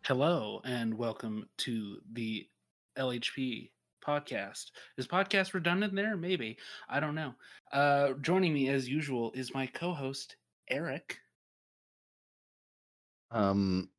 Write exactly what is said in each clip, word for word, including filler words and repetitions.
Hello and welcome to the L H P podcast. Is podcast redundant there? Maybe. I don't know. Uh, joining me as usual is my co-host Eric. Um,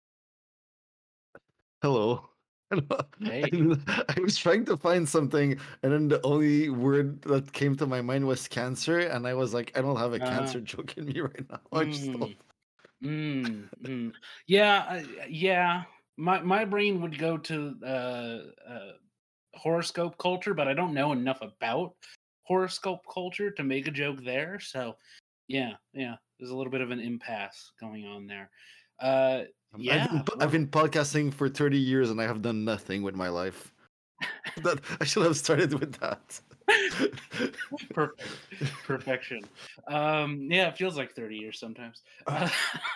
hello. I, Hey. I was trying to find something, and then the only word that came to my mind was cancer, and I was like, I don't have a Uh, cancer joke in me right now. I just don't. mm, mm, mm. Yeah, uh, yeah. My my brain would go to uh, uh, horoscope culture, but I don't know enough about horoscope culture to make a joke there. So, yeah, yeah. There's a little bit of an impasse going on there. Uh, Um, I've been yeah, I've we're been podcasting for thirty years, and I have done nothing with my life. That I should have started with that. perfect, perfection. Um, yeah, it feels like thirty years sometimes. Uh,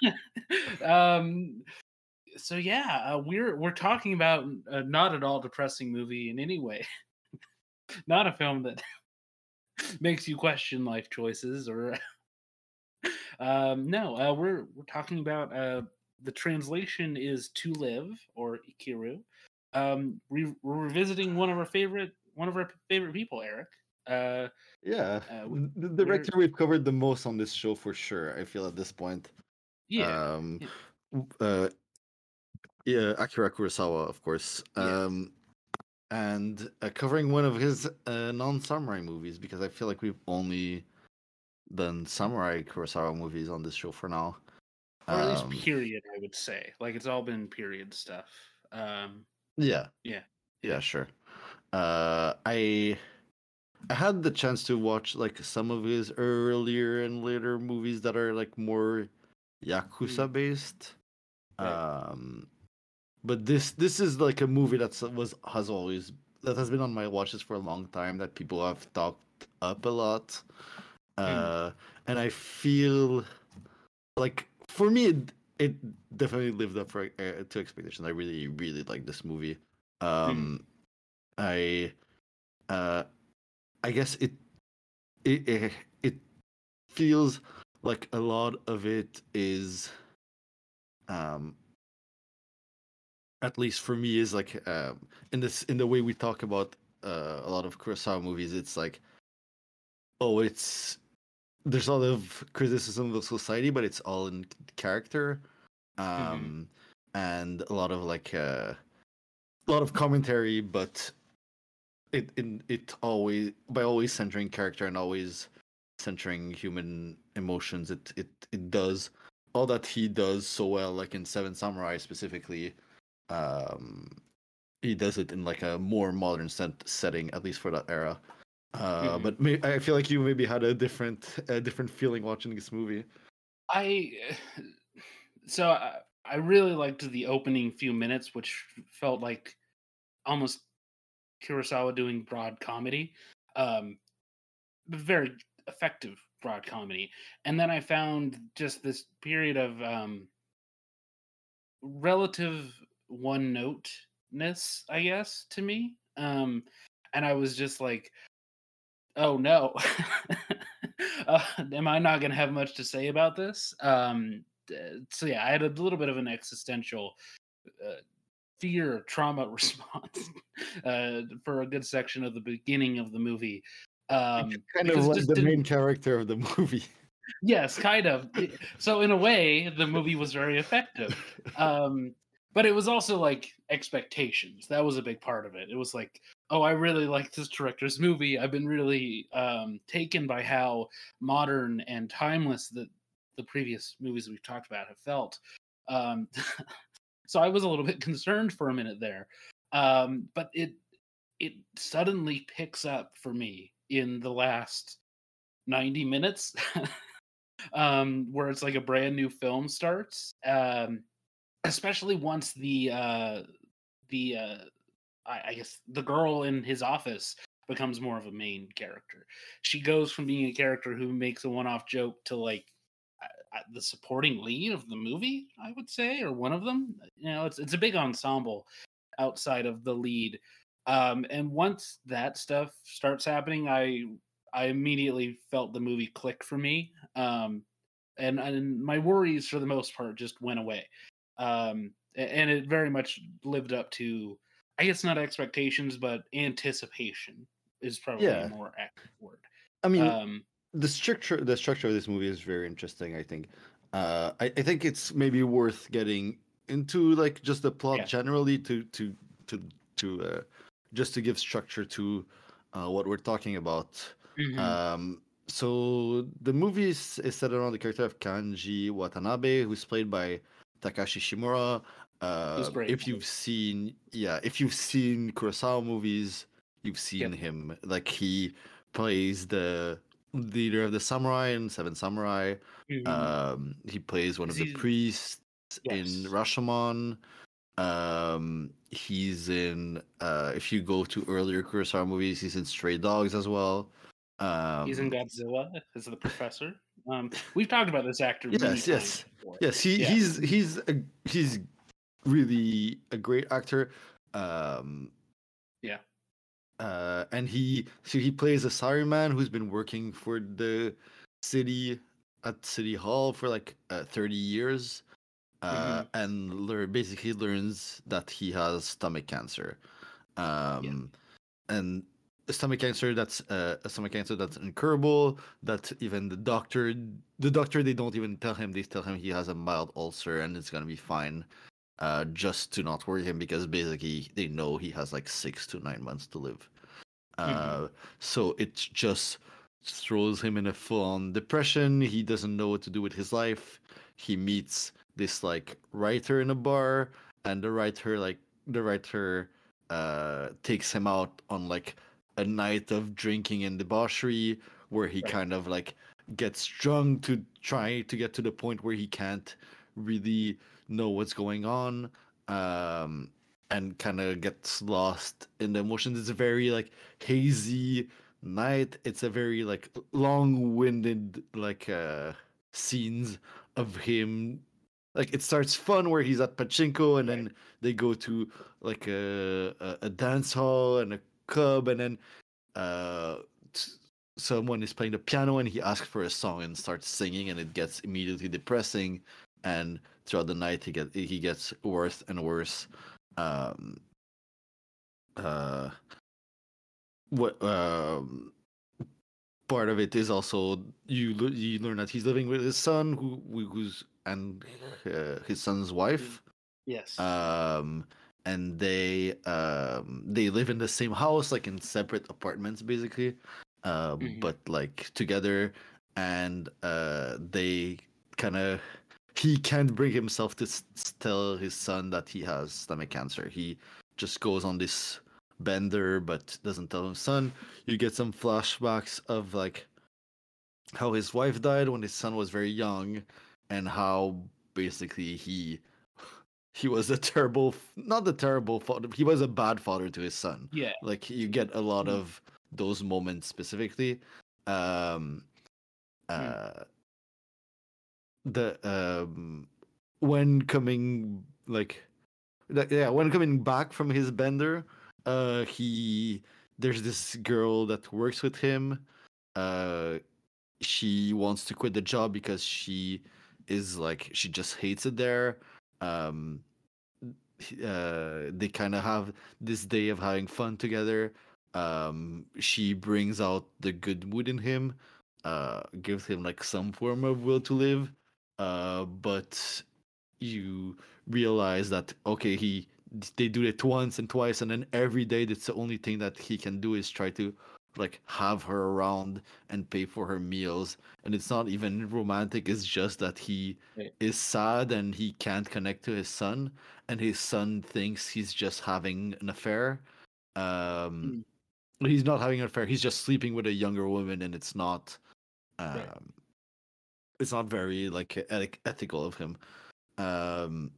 um, so yeah, uh, we're we're talking about a not at all depressing movie in any way. Not a film that makes you question life choices or um, no. Uh, we're we're talking about uh, the translation is to live or ikiru. Um, we, we're revisiting one of our favorite one of our favorite people, Eric. Uh, Yeah, uh, the we're director we've covered the most on this show for sure. I feel at this point. yeah, Um, yeah, uh, yeah, Akira Kurosawa, of course. yeah. Um, and uh, covering one of his uh, non-samurai movies because I feel like we've only done samurai Kurosawa movies on this show for now. Or at least Um, period, I would say. Like it's all been period stuff. Um, yeah, yeah, yeah, yeah. sure. Uh, I I had the chance to watch like some of his earlier and later movies that are like more Mm, yakuza based. right. Um, but this this is like a movie that was has always that has been on my watches for a long time that people have talked up a lot. Mm, Uh, and I feel like for me, it, it definitely lived up for uh, to expectations. I really, really like this movie. mm, Um, I, uh, I guess it, it, it, it feels like a lot of it is, um, at least for me, is like um, in this in the way we talk about uh, a lot of Kurosawa movies. It's like, oh, it's there's a lot of criticism of society, but it's all in character, mm-hmm, um, and a lot of like uh, a lot of commentary, but it it it always by always centering character and always centering human emotions. It it it does all that he does so well, like in Seven Samurai specifically. Um, he does it in like a more modern set, setting, at least for that era. Uh, mm-hmm. but may, I feel like you maybe had a different a different feeling watching this movie. I so I, I really liked the opening few minutes, which felt like almost Kurosawa doing broad comedy. Um, very effective broad comedy. And then I found just this period of um, relative one noteness, I guess, to me. Um, and I was just like, oh no, uh, am I not going to have much to say about this? Um, d- so yeah, I had a little bit of an existential uh, fear trauma response uh, for a good section of the beginning of the movie um, Kind of because it like just the main didn't. character of the movie. Yes, kind of. So in a way, the movie was very effective. Um, but it was also like expectations. That was a big part of it. It was like, oh, I really like this director's movie. I've been really um, taken by how modern and timeless the the previous movies we've talked about have felt. Um, so I was a little bit concerned for a minute there. Um, but it it suddenly picks up for me in the last ninety minutes. um, where it's like a brand new film starts. Um, especially once the uh, the uh, I, I guess the girl in his office becomes more of a main character. She goes from being a character who makes a one-off joke to like uh, uh, the supporting lead of the movie, I would say, or one of them. You know, it's it's a big ensemble outside of the lead. Um, and once that stuff starts happening, I I immediately felt the movie click for me. Um, and and my worries for the most part just went away. Um, and it very much lived up to, I guess not expectations, but anticipation is probably a Yeah, more accurate word. I mean, Um, the structure the structure of this movie is very interesting. I think, uh, I, I think it's maybe worth getting into like just the plot yeah. generally to to to to uh, just to give structure to uh, what we're talking about. Hmm. Um, so the movie is, is set around the character of Kanji Watanabe, who's played by Takashi Shimura. He's Uh, great. if you've seen, yeah, if you've seen Kurosawa movies, you've seen Yep. him. Like he plays the leader of the samurai in Seven Samurai. Hmm. Um, he plays one Is of the he? priests in Yes. Rashomon. Um, he's in uh, if you go to earlier Kurosawa movies, he's in Stray Dogs as well. He's in Um, Godzilla as the professor. Um, we've talked about this actor many yes, times yes, before. yes. He Yeah. he's he's a, he's really a great actor. Um, Yeah. uh, and he so he plays a salaryman who's been working for the city at City Hall for like uh, thirty years, uh, Hmm. and lear- basically learns that he has stomach cancer. Yeah. Um, and a stomach cancer that's uh, a stomach cancer that's incurable. That even the doctor, the doctor, they don't even tell him. They tell him he has a mild ulcer and it's gonna be fine. Uh, just to not worry him because basically they know he has like six to nine months to live. Hmm. Uh, so it just throws him in a full-on depression. He doesn't know what to do with his life. He meets this like writer in a bar, and the writer like the writer uh takes him out on like a night of drinking and debauchery where he Right. kind of like gets drunk to try to get to the point where he can't really know what's going on. Um, and kind of gets lost in the emotions. It's a very like hazy night. It's a very like long-winded like uh scenes of him. Like it starts fun where he's at pachinko and Right. then they go to like a a, a dance hall and a club and then uh t- someone is playing the piano and he asks for a song and starts singing and it gets immediately depressing and throughout the night he get he gets worse and worse. um uh what um Part of it is also you le- you learn that he's living with his son who who- who's and uh, his son's Mm. wife. Yes. um and they um they live in the same house like in separate apartments basically, uh Hmm. but like together. And uh they kind of he can't bring himself to s- tell his son that he has stomach cancer. He just goes on this bender but doesn't tell his son. You get some flashbacks of like how his wife died when his son was very young and how basically he he was a terrible not a terrible father, he was a bad father to his son. Yeah. Like you get a lot Mm. of those moments specifically. um Mm. uh the um when coming like like, yeah, when coming back from his bender, uh he there's this girl that works with him. uh she wants to quit the job because she is like she just hates it there. um uh, they kind of have this day of having fun together. Um, she brings out the good mood in him, uh, gives him like some form of will to live. Uh, but you realize that okay, he they do it once and twice, and then every day that's the only thing that he can do is try to like have her around and pay for her meals. And it's not even romantic; it's just that he Right. is sad and he can't connect to his son, and his son thinks he's just having an affair. Um, Mm. he's not having an affair; he's just sleeping with a younger woman, and it's not. Right. Um, it's not very like eth- ethical of him. Um,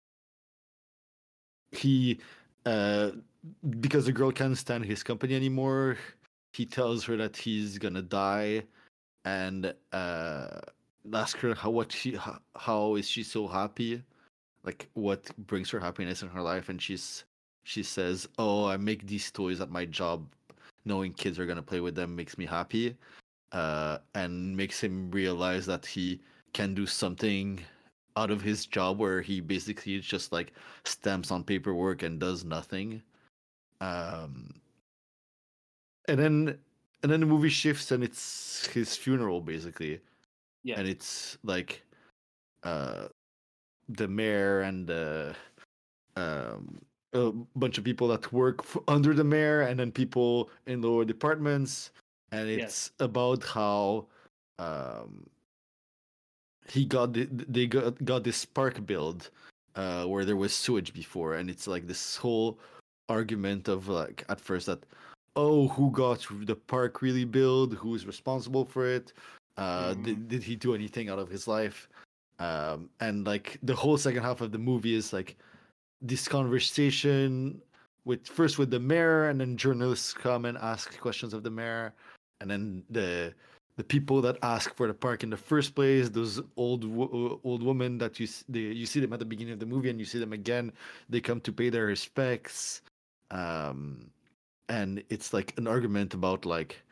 he uh because the girl can't stand his company anymore, he tells her that he's gonna die and uh ask her how what she how, how is she so happy, like what brings her happiness in her life. And she's she says, oh, I make these toys at my job, knowing kids are gonna play with them makes me happy. Uh and makes him realize that he can do something out of his job where he basically just like stamps on paperwork and does nothing. Um, and then and then the movie shifts and it's his funeral basically, Yeah. and it's like uh the mayor and the um a bunch of people that work f- under the mayor and then people in lower departments, and Yes. it's about how um he got the, they got got this park built uh where there was sewage before, and it's like this whole argument of like at first that, oh, who got the park really built, who's responsible for it, uh Mhm. did, did he do anything out of his life, um and like the whole second half of the movie is like this conversation with first with the mayor, and then journalists come and ask questions of the mayor, and then the the people that ask for the park in the first place, those old wo- old women that you s- they, you see them at the beginning of the movie and you see them again, they come to pay their respects, um and it's like an argument about like,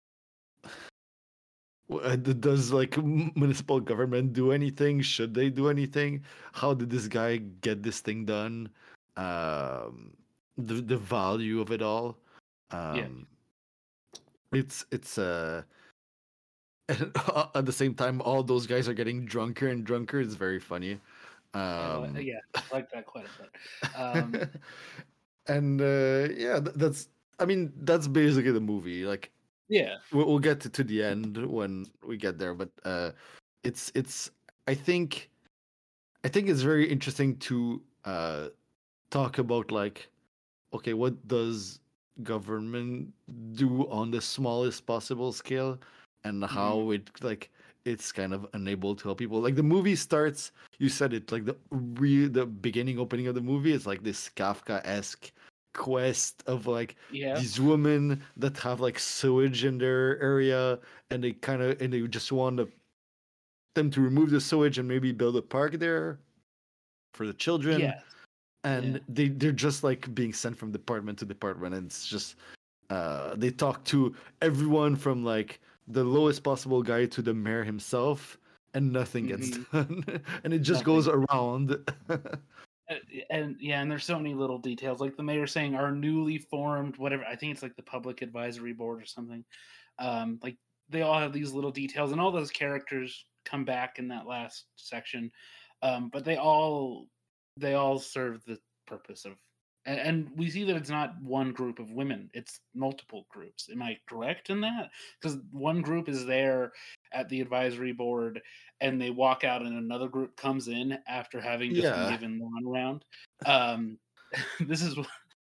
w- uh, d- does like m- municipal government do anything, should they do anything, how did this guy get this thing done, um the the value of it all. Yeah. um it's it's uh and at the same time all those guys are getting drunker and drunker. It's very funny. I li- um yeah, I like that quite a bit. Um, and uh yeah, th- that's, I mean, that's basically the movie. Like yeah. we'll, we'll get to, to the end when we get there, but uh it's it's I think I think it's very interesting to uh talk about like, okay, what does government do on the smallest possible scale, and Hmm. how it like it's kind of unable to help people. Like the movie starts, you said it, like the re the beginning opening of the movie is like this Kafka-esque quest of like Yeah. these women that have like sewage in their area, and they kind of and they just want to, them to remove the sewage and maybe build a park there for the children, Yes. and Yeah. they they're just like being sent from department to department, and it's just uh they talk to everyone from like the lowest possible guy to the mayor himself, and nothing gets Hmm. done. And it just goes Nothing. around. Uh, and yeah, and there's so many little details, like the mayor saying our newly formed whatever. I think it's like the public advisory board or something. Um, like they all have these little details, and all those characters come back in that last section. Um, but they all they all serve the purpose of, and, and we see that it's not one group of women; it's multiple groups. Am I correct in that? Because one group is there at the advisory board, and they walk out, and another group comes in after having just been Yeah, given the runaround. Um, this is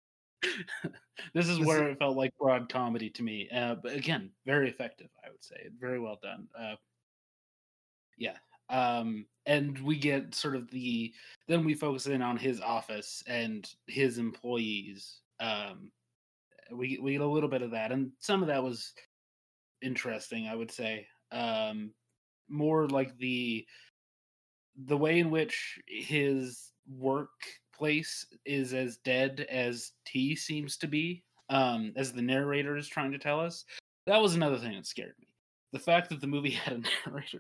this is this where it felt like broad comedy to me. Uh, but again, very effective, I would say. Very well done. Uh, yeah. Um, and we get sort of the then we focus in on his office and his employees. Um, we we get a little bit of that, and some of that was interesting, I would say. Um, more like the the way in which his workplace is as dead as T seems to be, um, as the narrator is trying to tell us. That was another thing that scared me. The fact that the movie had a narrator.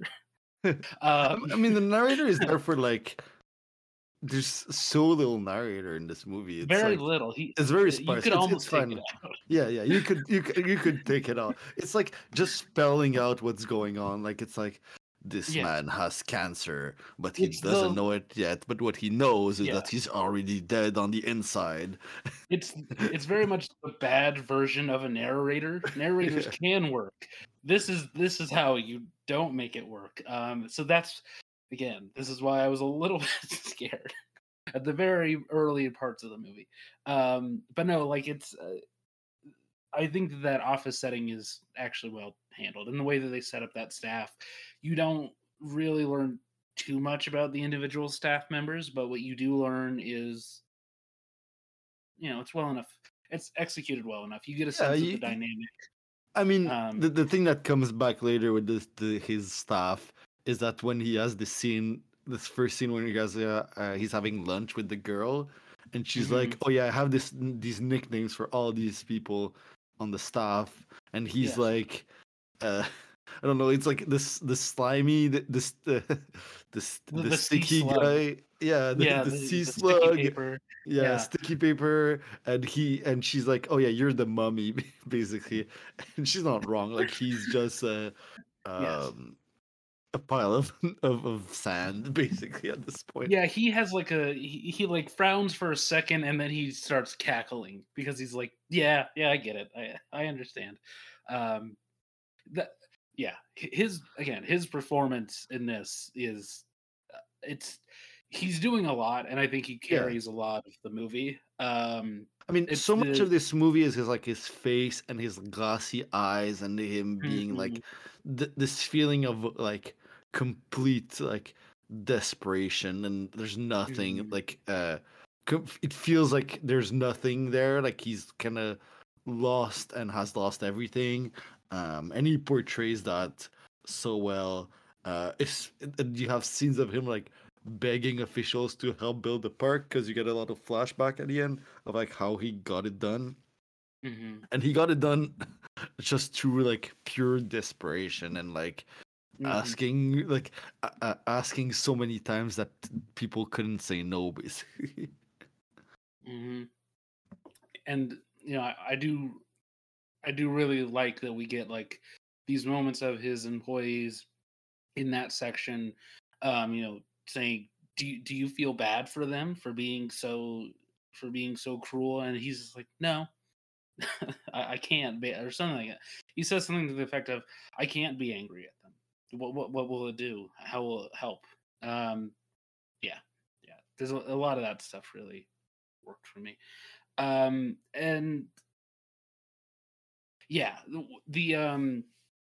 I Um, I mean, the narrator is there for like, there's so little narrator in this movie. It's very like little. He, it's very you sparse. could It's it's almost take it fun. out. Yeah, yeah. You could you could you could take it out. It's like just spelling out what's going on. Like it's like this Yes, man has cancer, but he it's doesn't the know it yet. But what he knows is yeah. that he's already dead on the inside. It's it's very much the bad version of a narrator. Narrators Yeah. can work. This is this is how you don't make it work. Um, so that's again, this is why I was a little bit scared at the very early parts of the movie. Um, but no, like it's uh, I think that, that office setting is actually well handled, and the way that they set up that staff, you don't really learn too much about the individual staff members, but what you do learn is, you know, it's well enough. It's executed well enough. You get a Yeah, sense of the you, dynamic. I mean, Um, the the thing that comes back later with this the, his staff is that when he has this scene, this first scene when he has uh, uh, he's having lunch with the girl, and she's like, mhm, "Oh yeah, I have this these nicknames for all these people on the staff," and he's yes, like, uh, I don't know. It's like this, the slimy, th- this, the, this, The, the the sea sticky slug. guy. Yeah, the, Yeah, the the, sea the sticky slug. paper. Yeah, Yeah. sticky paper, and he and she's like, "Oh yeah, you're the mummy," basically, and she's not wrong. Like he's just a, Yes. um, a pile of, of of sand, basically at this point. Yeah, he has like a he, he like frowns for a second and then he starts cackling because he's like, yeah, yeah, I get it. I I understand. Um that yeah, h- his again, his performance in this is uh, it's he's doing a lot and I think he Yeah, carries a lot of the movie. Um I mean, it's so much the of this movie is his like his face and his glassy eyes and him being Mhm, like th- this feeling of like complete like desperation, and there's nothing mhm, like uh com- it feels like there's nothing there, like he's kind of lost and has lost everything, um and he portrays that so well. Uh it's and you have scenes of him like begging officials to help build the park because you get a lot of flashback at the end of like how he got it done, mhm, and he got it done just through like pure desperation and like mhm, asking like uh, uh, asking so many times that people couldn't say no, basically. mhm. And you know, I, I do I do really like that we get like these moments of his employees in that section, um, you know, saying, "Do you, do you feel bad for them for being so for being so cruel?" And he's just like, "No, I, I can't be," or something like that. He says something to the effect of, "I can't be angry at them. What what what will it do? How will it help?" Um, yeah, yeah. There's a, a lot of that stuff really worked for me. Um, and yeah, the, the um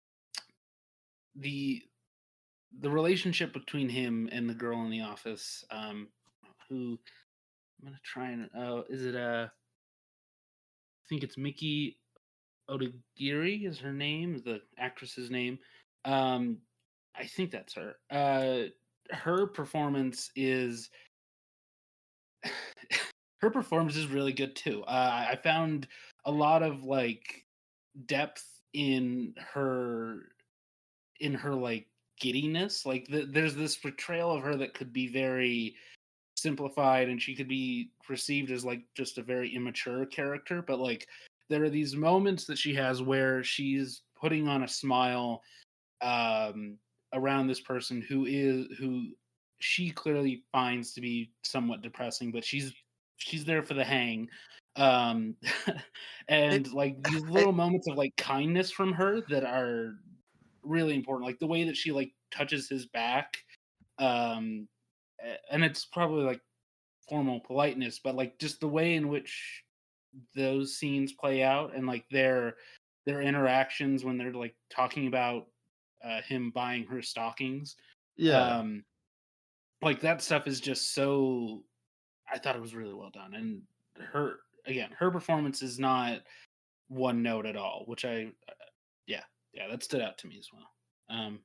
the the relationship between him and the girl in the office, um, who I'm gonna try and uh, is it uh I think it's Mickey Odagiri is her name, the actress's name. Um, I think that's her. Uh, her performance is her performance is really good too. Uh, I found a lot of like depth in her in her like giddiness. Like the, there's this portrayal of her that could be very simplified and she could be perceived as like just a very immature character, but like there are these moments that she has where she's putting on a smile um around this person who is who she clearly finds to be somewhat depressing, but she's she's there for the hang. um it, and like these I, little moments of like kindness from her that are really important, like the way that she like touches his back, um a- and it's probably like formal politeness, but like just the way in which those scenes play out and like their their interactions when they're like talking about uh, him buying her stockings, yeah. um like that stuff is just so, I thought it was really well done. And her again, her performance is not one note at all, which I uh, yeah, yeah, that stood out to me as well. um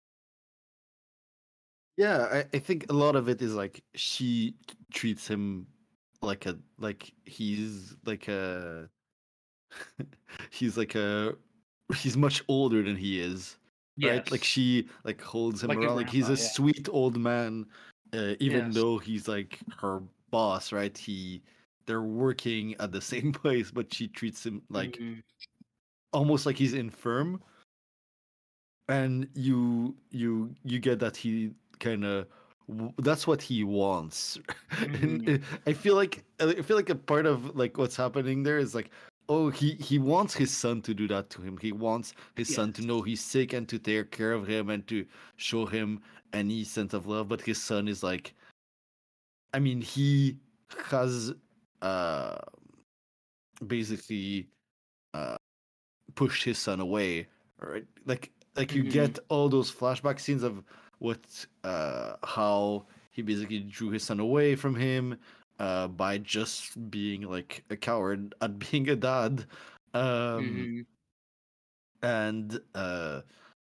Yeah, I, I think a lot of it is like she treats him like a like he's like a he's like a he's much older than he is, right? Like yes, she like holds him like a around like he's grandpa, a yeah. sweet old man, uh, even Yes. though he's like her boss, right? He they're working at the same place, but she treats him like Mhm. almost like he's infirm, and you you you get that he kind of that's what he wants. And Mhm. uh, I feel like I feel like a part of like what's happening there is like, oh, he he wants his son to do that to him. He wants his son to Yes. know he's sick and to take care of him and to show him any sense of love, but his son is like, I mean, he has uh basically uh pushed his son away, right? Like like you Mhm. get all those flashback scenes of what uh how he basically drew his son away from him uh by just being like a coward at being a dad. Um Mhm. and uh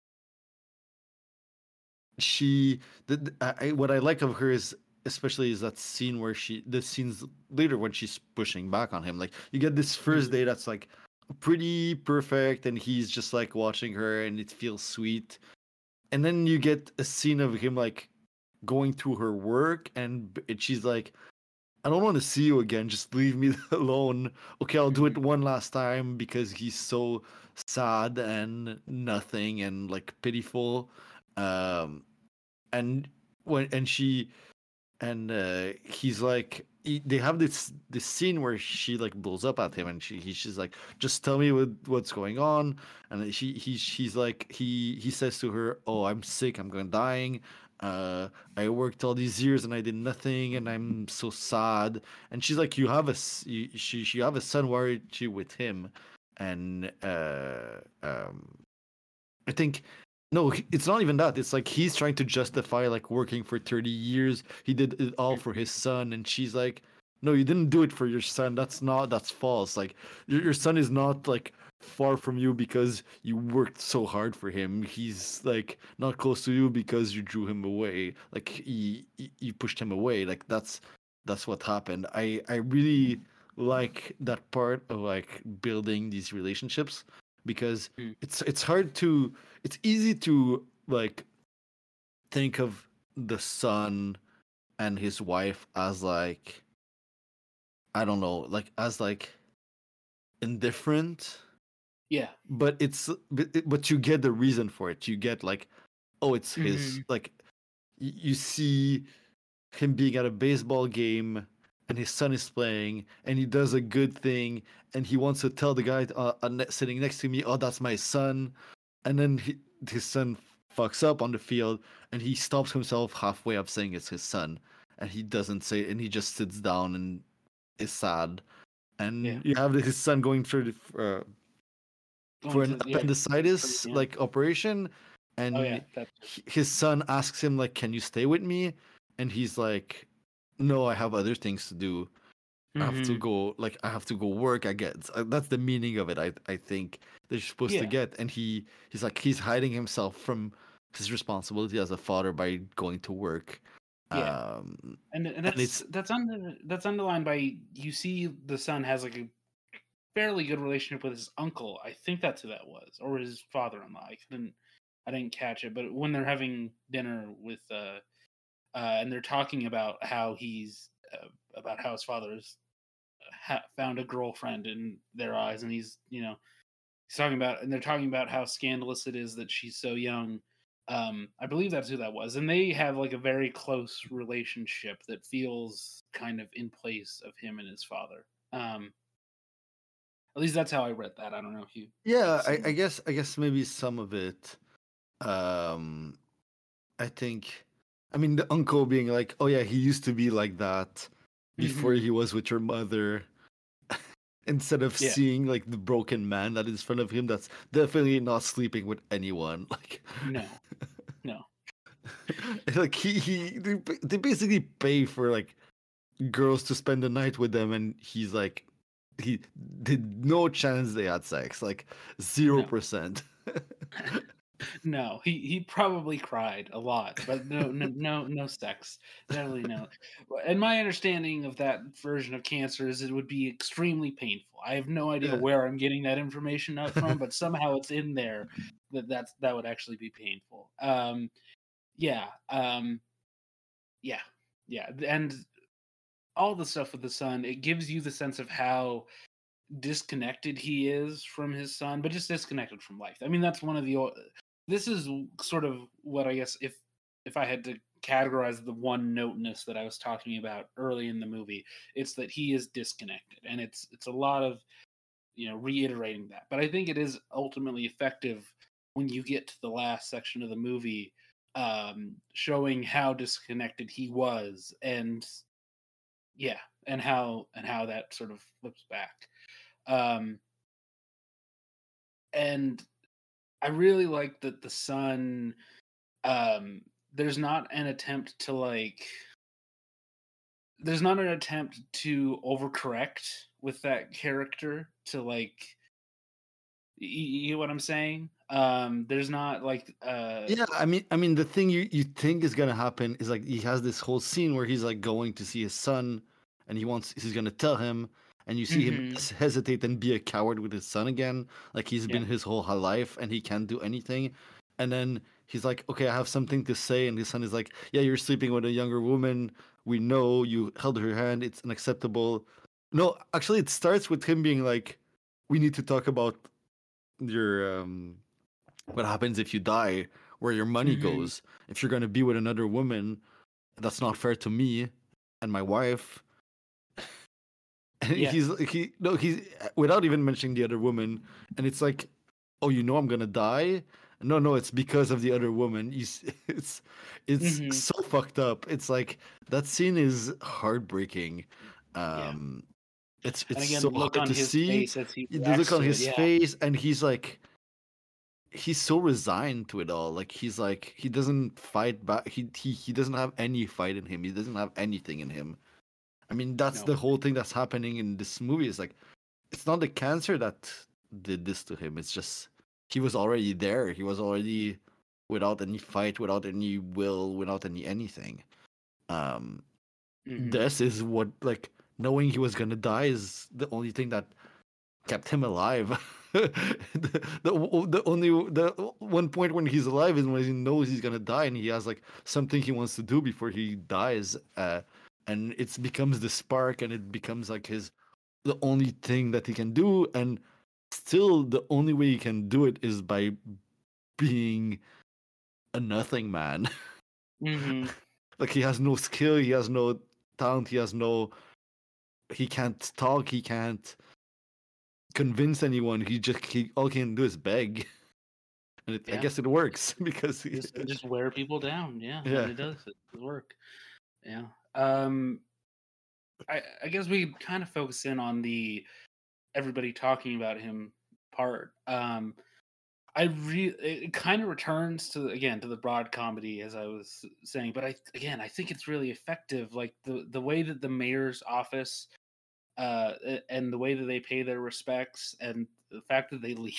she the, the- I, I- what I like of her is especially is that scene where she the scenes later when she's pushing back on him, like you get this first Mhm. day that's like, pretty perfect, and he's just like watching her, and it feels sweet. And then you get a scene of him like going through her work, and b- and she's like, I don't want to see you again. Just leave me alone. Okay, I'll do it Mhm. one last time because he's so sad and nothing and like pitiful. Um, and when and she and uh, he's like, he, they have this this scene where she like blows up at him, and she he's she's like, just tell me what what's going on. And then she he she's like, he he says to her, oh, I'm sick, I'm going dying. uh I worked all these years and I did nothing, and I'm so sad. And she's like, you have a s- you, she she have a son, why aren't you with him? And uh um I think no, h- it's not even that. It's like he's trying to justify like working for thirty years. He did it all for his son, and she's like, "No, you didn't do it for your son. That's not that's false. Like your, your son is not like far from you because you worked so hard for him. He's like not close to you because you drew him away. Like he, he you pushed him away. Like that's that's what happened. I I really like that part of like building these relationships because Mhm. it's it's hard to it's easy to like think of the son and his wife as like, I don't know, like as like indifferent, Yeah. but it's but, it- but you get the reason for it. You get like, oh, it's his, Mhm. like y- you see him being at a baseball game and his son is playing and he does a good thing and he wants to tell the guy uh, uh, ne- sitting next to me, oh, that's my son. And then he, his son fucks up on the field and he stops himself halfway up saying it's his son, and he doesn't say, and he just sits down and is sad. Yeah. And you have his son going through the, uh, for Going an to yeah. pretty- appendicitis Yeah. like operation, Oh yeah. and That's h- his son asks him like, can you stay with me? And he's like, no, I have other things to do. I have to hmm go, like I have to go work, I guess. Uh, that's the meaning of it, i i think they're supposed to Yeah. get. And he he's like, he's hiding himself from his responsibility as a father by going to work. Yeah. um And and and that's it's that's under that's underlined by you see the son has like a fairly good relationship with his uncle. I think that's who that was, or his father-in-law. I couldn't I didn't catch it, but when they're having dinner with uh, uh and they're talking about how he's uh, about how his father's ha- found a girlfriend in their eyes, and he's you know he's talking about, and they're talking about how scandalous it is that she's so young. Um, I believe that's who that was, and they have like a very close relationship that feels kind of in place of him and his father. Um, at least that's how I read that. I don't know if you have yeah, I, I seen. guess i guess maybe some of it. um I think, I mean, the uncle being like, oh yeah, he used to be like that before Hmm he was with your mother, instead of Yeah, seeing like the broken man that is in front of him that's definitely not sleeping with anyone. Like no, no, like he, he they ba- they basically pay for like girls to spend the night with them, and he's like, he did no chance they had sex, like zero no. percent. No, he he probably cried a lot, but no no no no sex. Definitely no. Well, and my understanding of that version of cancer is it would be extremely painful. I have no idea Yeah. where I'm getting that information out from, but somehow it's in there that that's that would actually be painful. Um, yeah, um, yeah, yeah, and all the stuff with the son, it gives you the sense of how disconnected he is from his son, but just disconnected from life. I mean, that's one of the. o- This is sort of what I guess if if I had to categorize the one noteness that I was talking about early in the movie, it's that he is disconnected, and it's it's a lot of you know reiterating that. But I think it is ultimately effective when you get to the last section of the movie, um, showing how disconnected he was, and yeah, and how and how that sort of flips back. Um, and I really like that the son um there's not an attempt to like there's not an attempt to overcorrect with that character to like y- you know what I'm saying? Um there's not like uh Yeah, I mean, I mean, the thing you you think is gonna happen is like he has this whole scene where he's like going to see his son, and he wants he's gonna tell him, and you see him Hmm. s- hesitate and be a coward with his son again, like he's Yeah. been his whole h- life and he can't do anything. And then he's like, okay, I have something to say, and his son is like, yeah, you're sleeping with a younger woman. We know you held her hand. It's unacceptable. No, actually, it starts with him being like, we need to talk about your um what happens if you die, where your money Hmm. goes. If you're gonna be with another woman, that's not fair to me and my wife. And Yeah. he's he no he's without even mentioning the other woman, and it's like, oh, you know I'm gonna die. No, no, it's because of the other woman. You, s- it's it's Hmm. so fucked up. It's like that scene is heartbreaking. Yeah. Um, it's And it's again, so the look hard on to his see. face as he The look reacts on to it. his Yeah. face, and he's like, he's so resigned to it all. Like he's like he doesn't fight back. He he he doesn't have any fight in him. He doesn't have anything in him. I mean, that's No. the whole thing that's happening in this movie. Is like it's not the cancer that did this to him. It's just he was already there. He was already without any fight, without any will, without any anything. Um, Hmm. this is what like knowing he was gonna die is the only thing that kept him alive. the, the the only the one point when he's alive is when he knows he's gonna die and he has like something he wants to do before he dies. Uh, and it becomes the spark, and it becomes like his the only thing that he can do, and still the only way he can do it is by being a nothing man. Hmm. Like he has no skill, he has no talent, he has no he can't talk, he can't convince anyone. He just he all he can do is beg. And it, I Yeah. guess it works because he, Just just wear people down. Yeah, and yeah. it does. It does work. Yeah. Um. I I guess we kind of focus in on the everybody talking about him part. Um. I re it kind of returns to again to the broad comedy as I was saying, but I again I think it's really effective. Like the the way that the mayor's office uh a- and the way that they pay their respects and the fact that they leave.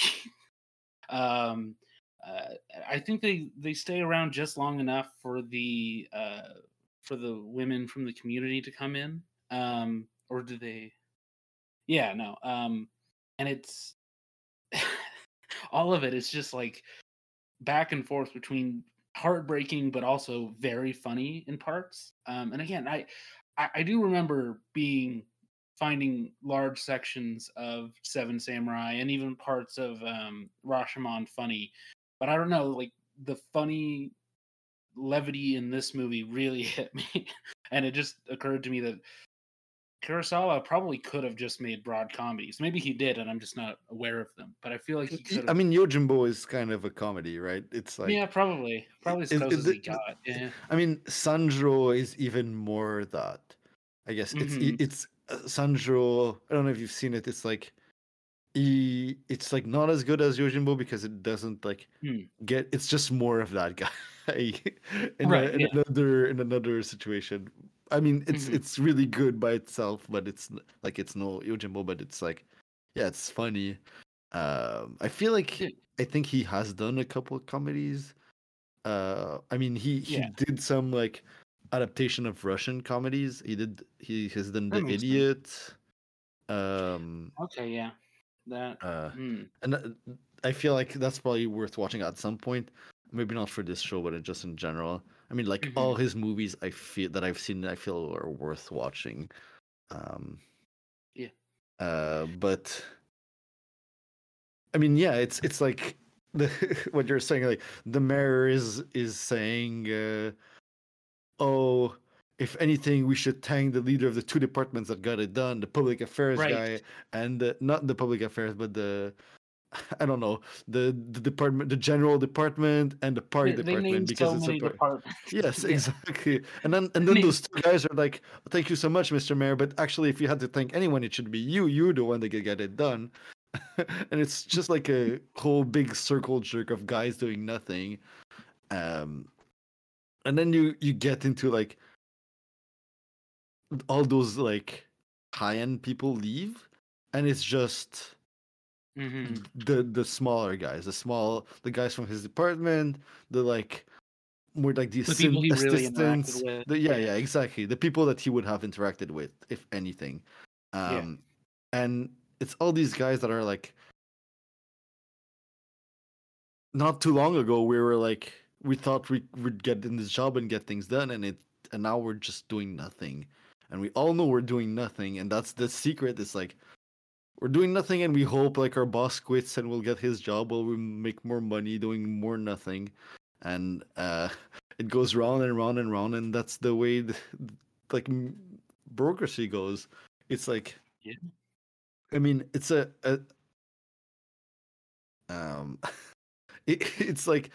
um uh, I think they they stay around just long enough for the uh for the women from the community to come in. Um or do they? Yeah, no. Um and it's all of it is just like back and forth between heartbreaking but also very funny in parts. Um, and again, I, I I do remember being finding large sections of Seven Samurai and even parts of um, Rashomon funny, but I don't know, like the funny levity in this movie really hit me, and it just occurred to me that Kurosawa probably could have just made broad comedies. Maybe he did, and I'm just not aware of them. But I feel like he could I have. mean, Yojimbo is kind of a comedy, right? It's Yeah, like probably, it, probably as it, close as he it, got. Yeah. I mean, Sanjo is even more that. I guess it's Hmm. it's uh, Sanjo. I don't know if you've seen it. It's like he, it's like not as good as Yojimbo because it doesn't like Hmm. get. It's just more of that guy in a, Right. in Yeah. another in another situation. I mean, it's Hmm. it's really good by itself, but it's n- like it's no Yojimbo, but it's like, yeah, it's funny. Um, I feel like Yeah. I think he has done a couple of comedies. Uh, I mean, he he Yeah. did some like adaptation of Russian comedies. He did he has done That The makes sense. Idiot. Um, Okay. Yeah. That. uh, Hmm. and that, I feel like that's probably worth watching at some point. Maybe not for this show, but just in general. I mean, like all Hmm. his movies, I feel that I've seen, I feel are worth watching. Um, Yeah. uh, but I mean, yeah, it's it's like the what you're saying. Like the mayor is is saying. Uh, oh, if anything, we should thank the leader of the two departments that got it done, the public affairs Right. guy, and the, not the public affairs, but the I don't know the the department, the general department, and the park They, they department named because so it's a many par- departments. yes, Yeah. exactly. And then and They then named. those two guys are like, "Thank you so much, mister Mayor, but actually, if you had to thank anyone, it should be you. You're the one that could get it done." And it's just like a whole big circle jerk of guys doing nothing. Um, and then you you get into like all those like high end people leave, and it's just Hmm. the the smaller guys, the small the guys from his department, the like more like the The people assin- he really interacted assistants. with. The yeah Yeah. yeah exactly the people that he would have interacted with if anything. Yeah. Um, and it's all these guys that are like, not too long ago we were like, we thought we would get in this job and get things done, and it and now we're just doing nothing, and we all know we're doing nothing, and that's the secret. It's like we're doing nothing, and we hope like our boss quits and we'll get his job while we make more money doing more nothing, and uh, it goes round and round and round, and that's the way the, like bureaucracy goes. It's like, Yeah. I mean, it's a, a um, it, it's like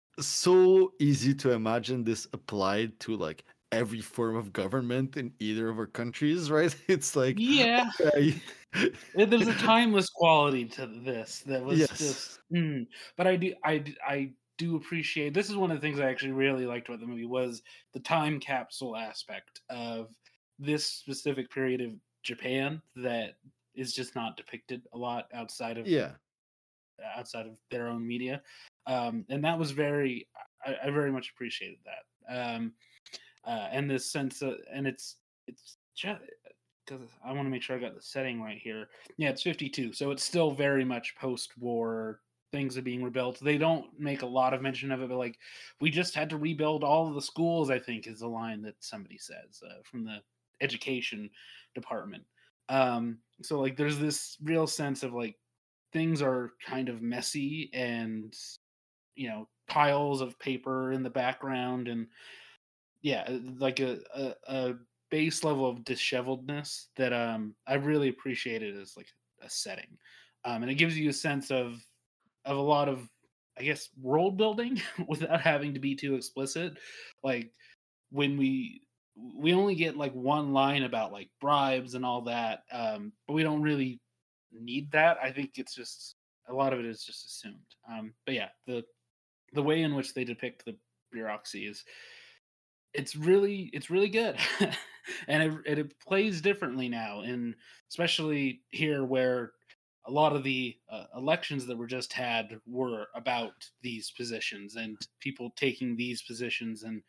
so easy to imagine this applied to like every form of government in either of our countries, right? It's like, Yeah. okay. There's a timeless quality to this that was Yes. just. Mm. But I do, I, I do appreciate. This is one of the things I actually really liked about the movie was the time capsule aspect of this specific period of Japan that is just not depicted a lot outside of Yeah. outside of their own media, um, and that was very. I, I very much appreciated that, um, uh, and this sense of, and it's it's just because I want to make sure I got the setting right here. Yeah, it's fifty-two, so it's still very much post-war. Things are being rebuilt. They don't make a lot of mention of it, but like we just had to rebuild all of the schools. I think is the line that somebody says uh, from the education department. Um, so like there's this real sense of like things are kind of messy and you know piles of paper in the background and yeah like a, a, a base level of disheveledness that um I really appreciated as like a setting, um and it gives you a sense of of a lot of I guess world building without having to be too explicit. Like when we we only get like one line about like bribes and all that, um but we don't really need that. I think it's just a lot of it is just assumed. Um, but yeah, the the way in which they depict the bureaucracy is it's really it's really good, and it, it it plays differently now, and especially here where a lot of the uh, elections that were just had were about these positions and people taking these positions and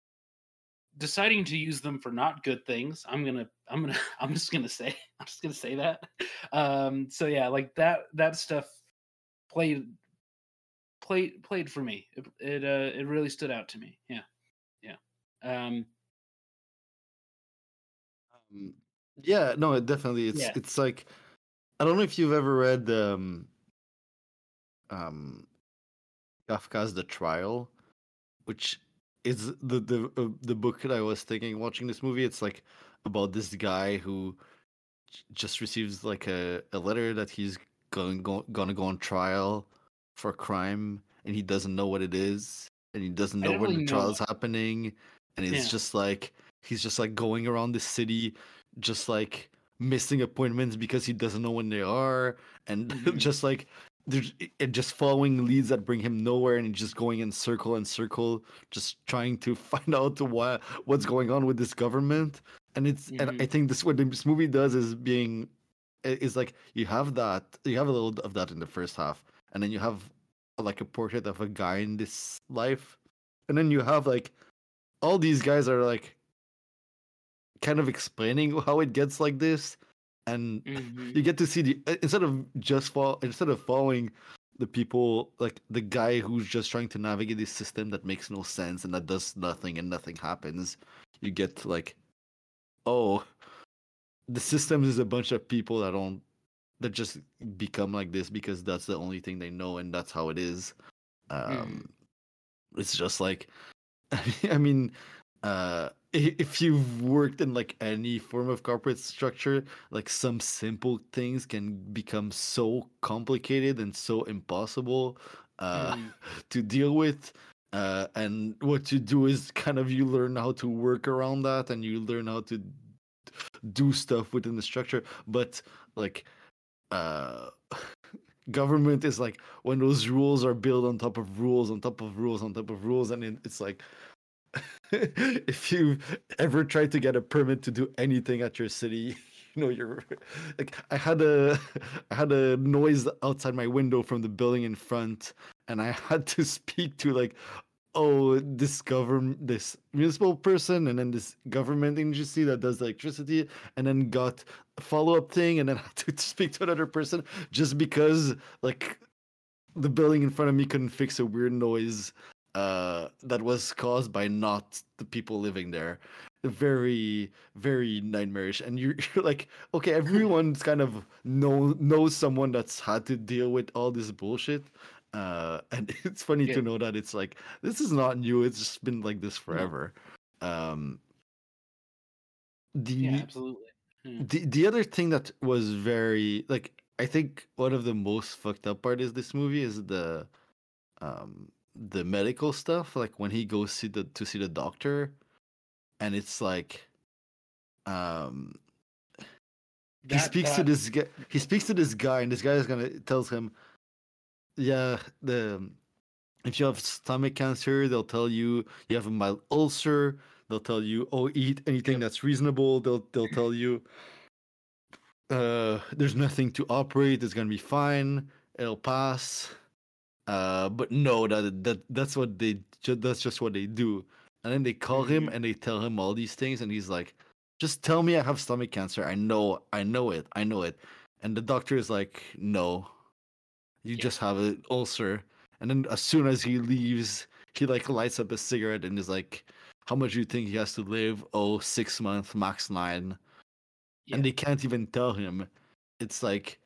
deciding to use them for not good things. i'm gonna i'm gonna I'm just gonna say I'm just gonna say that. Um so yeah, like that that stuff played played played for me. It it, uh, it really stood out to me. Yeah. Yeah. um Um, yeah, no, it definitely. It's yeah. it's like, I don't know if you've ever read um um Kafka's The Trial, which is the the uh, the book that I was thinking watching this movie. It's like about this guy who j- just receives like a, a letter that he's going go, gonna go on trial for a crime, and he doesn't know what it is, and he doesn't I know when the definitely know trial that. is happening, and it's Yeah. just like he's just like going around the city, just like missing appointments because he doesn't know when they are, and Hmm. just like there's it just following leads that bring him nowhere, and he's just going in circle and circle, just trying to find out what what's going on with this government. And it's and I Hmm. think this what this movie does is being is like you have that you have a little of that in the first half, and then you have like a portrait of a guy in this life, and then you have like all these guys are like kind of explaining how it gets like this, and Hmm. you get to see the instead of just fall instead of following the people, like the guy who's just trying to navigate this system that makes no sense and that does nothing and nothing happens. You get like, oh, the system is a bunch of people that don't that just become like this because that's the only thing they know and that's how it is. Um, Hmm. it's just like, I mean, uh, i- if you've worked in like any form of corporate structure, like some simple things can become so complicated and so impossible uh, Hmm. to deal with. Uh, and what you do is kind of you learn how to work around that, and you learn how to do stuff within the structure. But like, uh government is like when those rules are built on top of rules on top of rules on top of rules, and it, it's like if you ever tried to get a permit to do anything at your city, you know, you're like, i had a I had a noise outside my window from the building in front, and I had to speak to like oh, this government, this municipal person, and then this government agency that does electricity, and then got a follow up thing, and then had to speak to another person just because like the building in front of me couldn't fix a weird noise uh, that was caused by not the people living there. Very, very nightmarish. And you're, you're like, okay, everyone's kind of know knows someone that's had to deal with all this bullshit. Uh, and it's funny Yeah. to know that it's like this is not new. It's just been like this No. forever. Um, Yeah, the absolutely. Yeah. the the other thing that was very like I think one of the most fucked up part is this movie is the um the medical stuff, like when he goes see the to see the doctor, and it's like um he That speaks to that this guy he speaks to this guy, and this guy is gonna tells him, yeah, the if you have stomach cancer, they'll tell you you have a mild ulcer, they'll tell you, oh, eat anything Yep. that's reasonable, they'll they'll tell you uh there's nothing to operate, it's gonna be fine, it'll pass. Uh, but no, that that that's what they ju- that's just what they do. And then they call him Mhm. and they tell him all these things, and he's like, "Just tell me I have stomach cancer. I know, I know it, I know it." And the doctor is like, "No, you Yeah. just have an ulcer." And then as soon as he leaves, he like lights up a cigarette and is like, "How much do you think he has to live? Oh, six months, max nine." And Yeah. they can't even tell him. It's like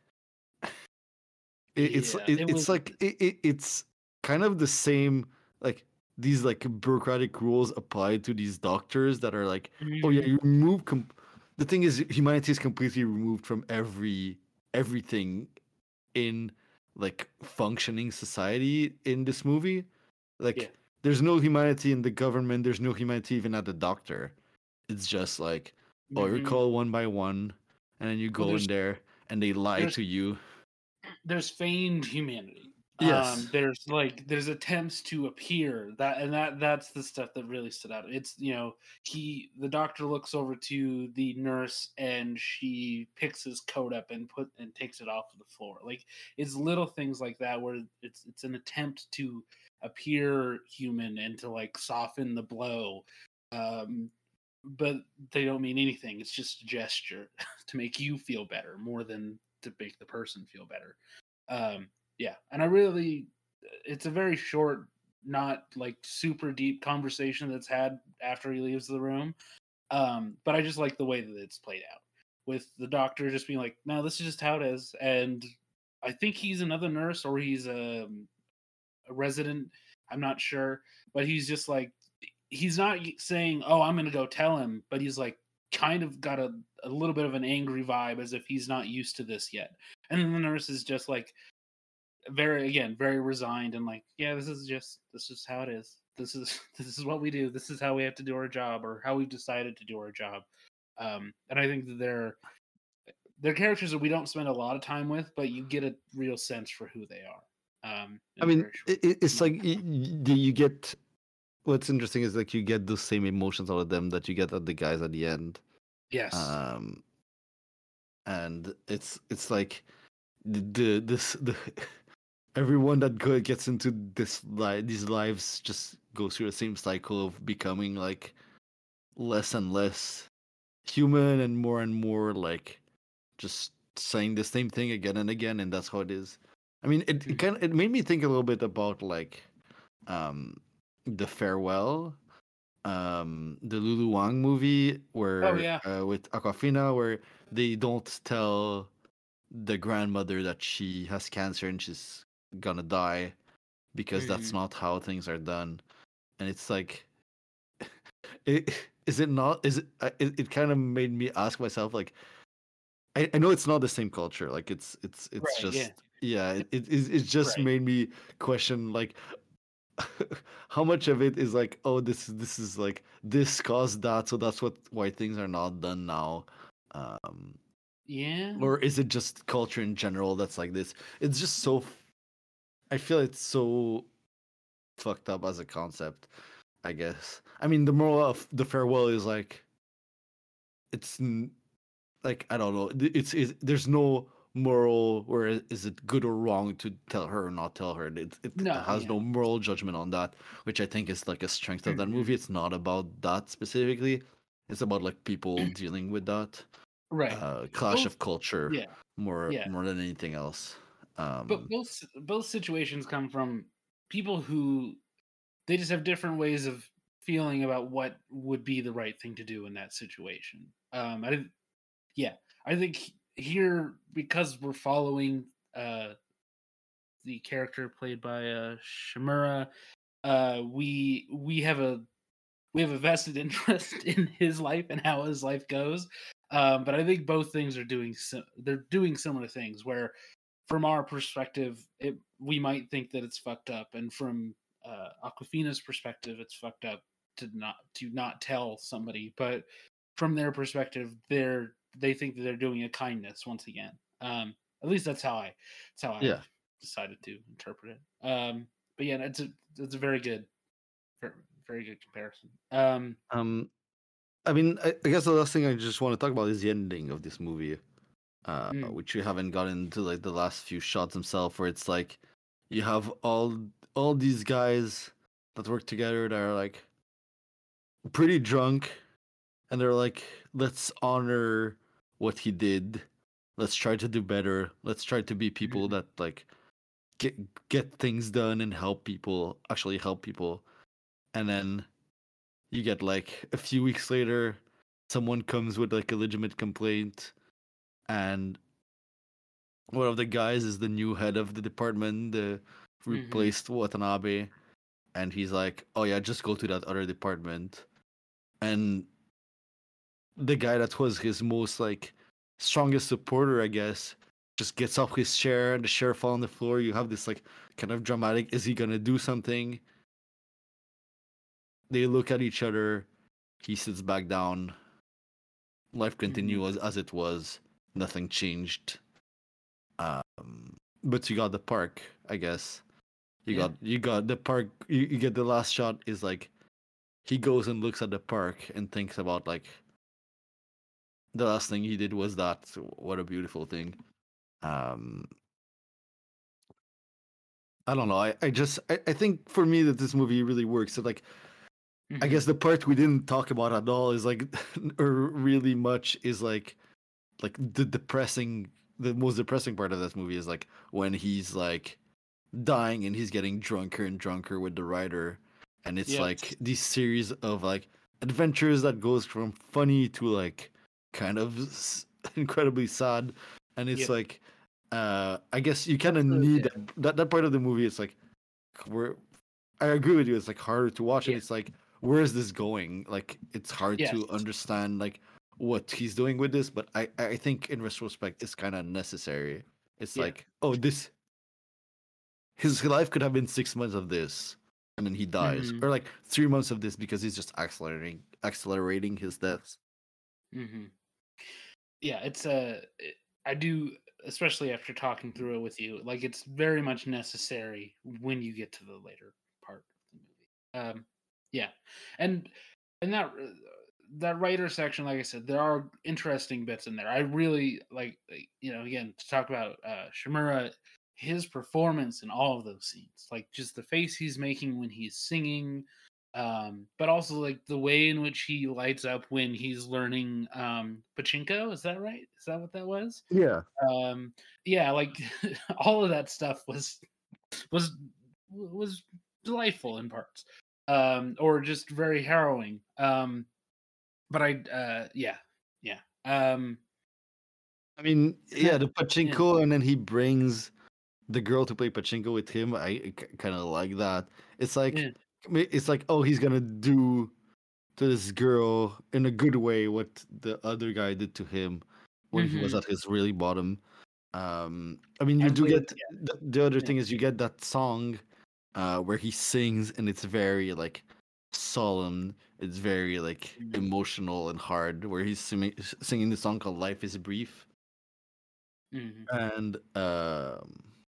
it, it's Yeah. it, It it's was like it, it, it's kind of the same, like these like bureaucratic rules apply to these doctors that are like, oh yeah, Mhm. you remove com- the thing is humanity is completely removed from every everything in like functioning society in this movie. Yeah. Like there's no humanity in the government, there's no humanity even at the doctor. It's just like, oh, you're Mhm. called one by one, and then you Well, go in there's there and they lie there's to you. there's feigned humanity. Um, Yes. there's like there's attempts to appear that, and that that's the stuff that really stood out. It's you know he the doctor looks over to the nurse and she picks his coat up and put and takes it off of the floor. Like it's little things like that where it's it's an attempt to appear human and to like soften the blow. Um, but they don't mean anything. It's just a gesture to make you feel better more than to make the person feel better. Um, yeah, and I really, it's a very short, not like super deep conversation that's had after he leaves the room. Um, but I just like the way that it's played out with the doctor just being like, "No, this is just how it is," and I think he's another nurse or he's a, a resident. I'm not sure, but he's just like he's not saying, "Oh, I'm going to go tell him," but he's like kind of got a, a little bit of an angry vibe as if he's not used to this yet. And then the nurse is just like very again very resigned and like, yeah, this is just this is how it is. This is this is what we do. This is how we have to do our job or how we've decided to do our job. Um, and I think that they're they're characters that we don't spend a lot of time with, but you get a real sense for who they are. Um, I in a mean, very short it, it- it's amount like of y- time. y- you get what's interesting is like you get those same emotions out of them that you get at the guys at the end. Yes. Um, and it's it's like the, the this the everyone that go, gets into this li- these lives just goes through the same cycle of becoming like less and less human and more and more like just saying the same thing again and again, and that's how it is. I mean, it, it Mhm. kind of it made me think a little bit about like um the farewell, um the Lulu Wang movie Oh where yeah. uh, with Aquafina, where they don't tell the grandmother that she has cancer and she's gonna die because that's Hmm. not how things are done. And it's like it, is it not is it uh, it, it kind of made me ask myself like I, I know it's not the same culture, like it's it's it's Right. Yeah. just yeah it, it, it it just Right. made me question like how much of it is like, oh, this is this is like this caused that, so that's what why things are not done now, um, Yeah. or is it just culture in general that's like this? It's just so. f- I feel it's so fucked up as a concept. I guess. I mean, the moral of the farewell is like it's n- like I don't know. th- It's, it's there's no moral, or is it good or wrong to tell her or not tell her. It it No, has yeah. no moral judgment on that, which I think is like a strength of that Hmm. movie. It's not about that specifically. It's about like people dealing with that Right. uh, clash Both, of culture yeah, more yeah. more than anything else. But Um, both s- both situations come from people who they just have different ways of feeling about what would be the right thing to do in that situation. Um, I didn't, yeah, I think h- here because we're following uh the character played by uh Shimura, uh, we we have a we have a vested interest in his life and how his life goes. Um, but I think both things are doing si- they're doing similar things where from our perspective, it, we might think that it's fucked up, and from uh, Aquafina's perspective, it's fucked up to not to not tell somebody. But from their perspective, they're they think that they're doing a kindness once again. Um, at least that's how I that's how I've yeah. decided to interpret it. Um, but yeah, it's a it's a very good very, very good comparison. Um, Um, I mean, I, I guess the last thing I just want to talk about is the ending of this movie, uh, mm, which we haven't gotten into like the last few shots themselves, where it's like you have all all these guys that work together that are like pretty drunk, and they're like, let's honor what he did. Let's try to do better. Let's try to be people mhm, that like get get things done and help people, actually help people. And then you get like a few weeks later, someone comes with like a legitimate complaint, and one of the guys is the new head of the department, the mhm, replaced Watanabe, and he's like, "Oh yeah, just go to that other department." And the guy that was his most like strongest supporter, I guess, just gets off his chair and the chair fall on the floor. You have this like kind of dramatic, is he gonna do something? They look at each other, he sits back down, life mhm. continues as it was, nothing changed. Um but you got the park, I guess. You Yeah. got you got the park you, you get the last shot is like he goes and looks at the park and thinks about like the last thing he did was that. What a beautiful thing. Um I don't know. I, I just I, I think for me that this movie really works. So like I Mhm. guess the part we didn't talk about at all is like or really much is like like the depressing the most depressing part of this movie is like when he's like dying and he's getting drunker and drunker with the writer, and it's Yes. like these series of like adventures that goes from funny to like kind of s- incredibly sad, and it's Yep. like uh I guess you kind That's of the need yeah. that, that that part of the movie. It's like we're I agree with you. It's like harder to watch, and Yeah. it's like, where is this going? Like, it's hard Yes. to understand like what he's doing with this. But I, I think in retrospect, it's kind of necessary. It's Yeah. like, oh, this his life could have been six months of this, and then he dies, Mhm. or like three months of this because he's just accelerating, accelerating his deaths. Mhm. Yeah, it's a it, I do especially after talking through it with you, like it's very much necessary when you get to the later part of the movie. Um yeah. And and that uh, that writer section, like I said, there are interesting bits in there. I really like, like, you know, again, to talk about uh Shimura, his performance in all of those scenes, like just the face he's making when he's singing, um, but also like the way in which he lights up when he's learning um pachinko. Is that right? Is that what that was? Yeah. Um, yeah, like all of that stuff was was was delightful in parts, um, or just very harrowing. Um, but I, uh, yeah, yeah, um, I mean, and yeah, that, the yeah, pachinko, and then he brings the girl to play pachinko with him. I kind of like that. It's like yeah, it's like oh, he's gonna do to this girl in a good way what the other guy did to him when he was hmm at his really bottom. Um, I mean, you I'm do pleased. get the, the other Yeah, thing is you get that song uh, where he sings and it's very like solemn. It's very like yeah. emotional and hard. Where he's singing, singing the song called "Life Is Brief," Hmm. and um,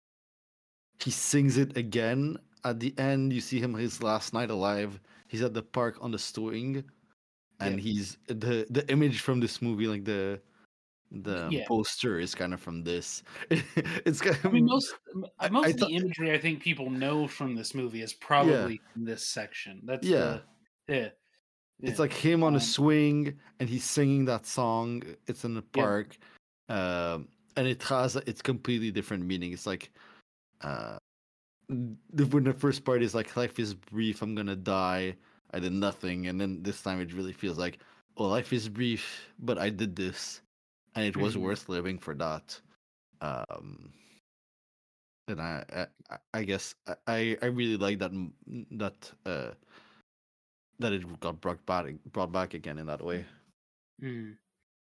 he sings it again at the end. You see him his last night alive. He's at the park on the swing, and Yep. he's the the image from this movie, like the The Yeah. poster is kind of from this. It's kind I mean, of, most m I, most I of thought, the imagery I think people know from this movie is yeah, probably from this section. That's yeah. the yeah, It's yeah. like him on a Um, swing and he's singing that song. It's in the yep. park, um, and it has it's completely different meaning. It's like uh, the, when the first part is like life is brief, I'm gonna die, I did nothing, and then this time it really feels like, well, life is brief, but I did this, and it was Mhm. worth living for that. Um, and I, I, I I guess I, I really like that m- that uh that it got brought back brought back again in that way. Mhm.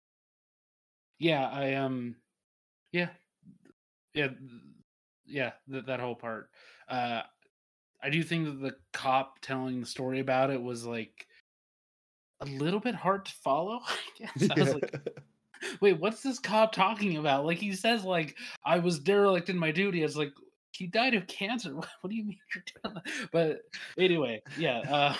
Yeah, I, um yeah, yeah, th yeah, that that whole part. Uh, I do think that the cop telling the story about it was, like, a little bit hard to follow, I guess. I was Yeah. like, "Wait, what's this cop talking about?" Like, he says, like, "I was derelict in my duty." It's like, "He died of cancer. What what do you mean you're doing that?" But anyway, yeah, uh,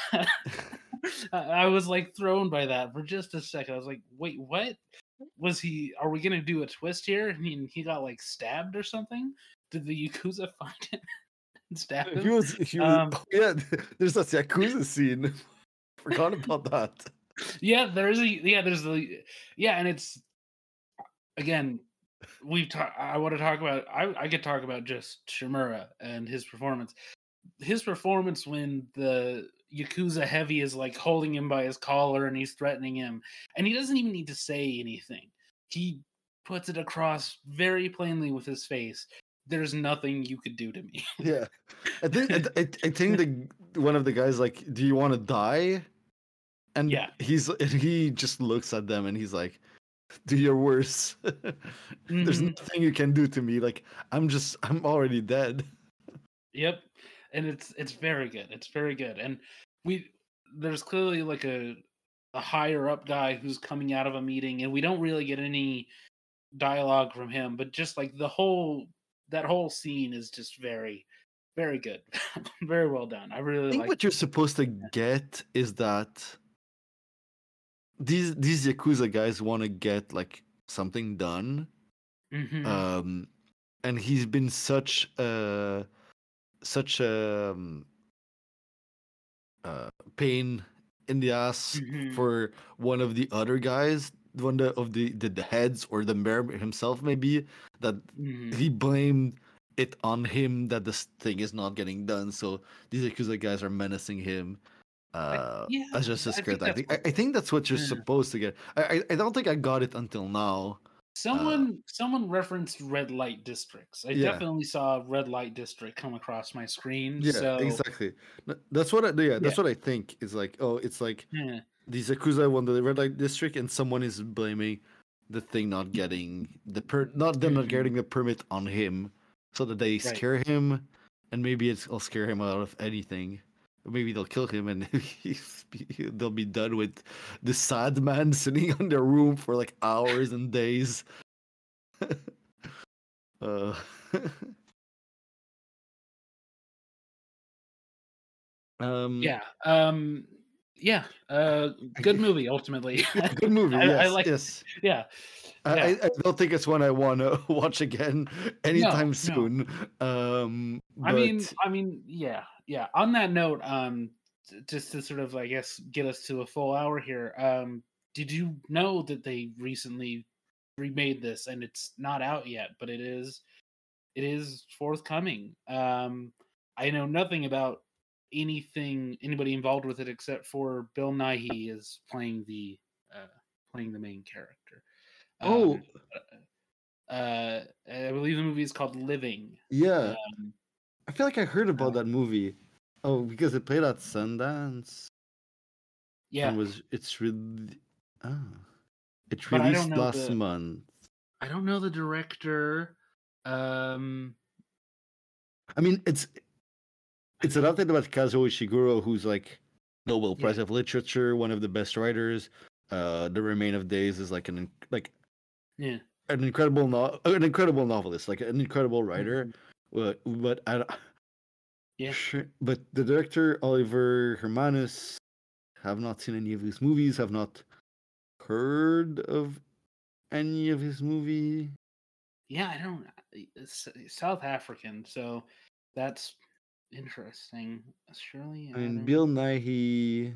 I I was, like, thrown by that for just a second. I was like, "Wait, what? Was he are we gonna do a twist here? I mean, he got, like, stabbed or something? Did the Yakuza find him and stab He him?" was he was Um, oh yeah, there's that Yakuza scene. Forgot about that. yeah, there's a yeah, there's the yeah, and it's again, we've talked. I want to talk about. I I could talk about just Shimura and his performance. His performance when the Yakuza heavy is like holding him by his collar and he's threatening him, and he doesn't even need to say anything. He puts it across very plainly with his face. There's nothing you could do to me. Yeah. I think I, I I think the one of the guys like, "Do you want to die?" And Yeah. he's and he just looks at them and he's like, "Do your worst. There's Hmm. nothing you can do to me. Like I'm just I'm already dead." Yep. And it's it's very good. It's very good. And we there's clearly like a a higher up guy who's coming out of a meeting, and we don't really get any dialogue from him, but just like the whole that whole scene is just very very good. Very well done. I I really think like what you're supposed to get is that these these Yakuza guys want to get like something done. Mhm. Um and he's been such a such a um, uh, pain in the ass Mhm. for one of the other guys, one the, of the, the the heads or the mayor himself, maybe, that Mhm. he blamed it on him that this thing is not getting done. So these Yakuza guys are menacing him. I, Uh, yeah, as just a I think script that's acting. I, what I think that's what you're yeah. supposed to get. I, I I don't think I got it until now. Uh, Someone someone referenced red light districts. I yeah. definitely saw red light district come across my screen. Yeah, So, exactly. Th- That's what I, yeah, yeah. that's what I think is like, oh, it's like Yeah. these Yakuza won the red light district, and someone is blaming the thing not getting the per not them not Mhm. getting the permit on him, so that they Right. scare him, and maybe it's will scare him out of anything. Or maybe they'll kill him, and he's, they'll be done with the sad man sitting on their room for like hours and days. uh, um, Yeah. Um yeah. Uh good movie ultimately. yeah, good movie. I, I Yes, like yes. yeah. I, I Yeah. I don't think it's one I want to watch again No, anytime no. soon. Um, I mean, but I mean, yeah, yeah. On that note, um, t- just to sort of, I guess, get us to a full hour here. Um, did you know that they recently remade this, and it's not out yet, but it is, it is forthcoming. Um, I know nothing about anything, anybody involved with it, except for Bill Nighy is playing the, uh, playing the main character. oh Um, uh, I believe the movie is called Living. yeah, Um, I feel like I heard uh, about that movie. Oh, because it played at Sundance yeah, and was it's really ah it but I don't released know last the month. I don't know the director. Um, I mean, it's I it's know. adapted about Kazuo Ishiguro, who's like Nobel Yeah, Prize of Literature, one of the best writers. Uh, The Remain of Days is like an like yeah, an incredible no- an incredible novelist, like an incredible writer. mhm, But but I, yeah. sure, but the director Oliver Hermanus, have not seen any of his movies, have not heard of any of his movie? Yeah, I don't. It's South African, so that's interesting. Shirley I mean, Adams. Bill Nighy.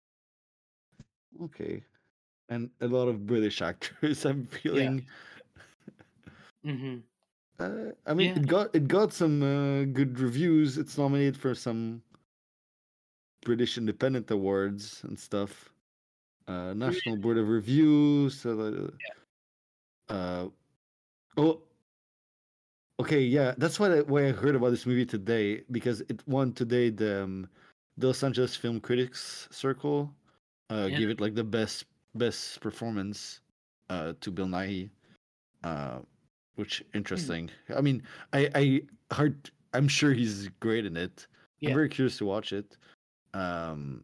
Okay, and a lot of British actors. I'm Yeah. feeling. Mm-hmm. Uh, I mean, Yeah. it got it got some uh, good reviews. It's nominated for some British Independent Awards and stuff. Uh, National Board of Review. So, uh, uh, oh, okay, yeah, that's what I, why I heard about this movie today because it won today the um, the Los Angeles Film Critics Circle. Uh, Yeah. gave it like the best best performance uh, to Bill Nighy. Uh, which Hmm. interesting. I mean, I I heard I'm sure he's great in it. I'm Yeah. very curious to watch it. Um,